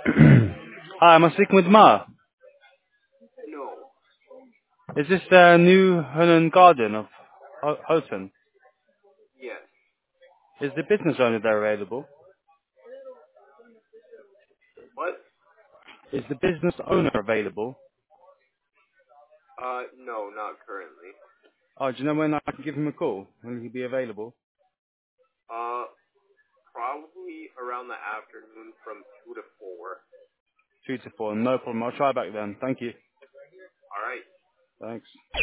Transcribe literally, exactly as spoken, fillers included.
Hi, am I speaking with Ma? No. Is this the new Hunan Garden of Ho- Houghton? Yes. Is the business owner there available? What? Is the business owner available? Uh, no, not currently. Oh, do you know when I can give him a call? When he'll be available? Uh, probably around the afternoon from two to four. Two to four, no problem. I'll try back then. Thank you. All right. Thanks.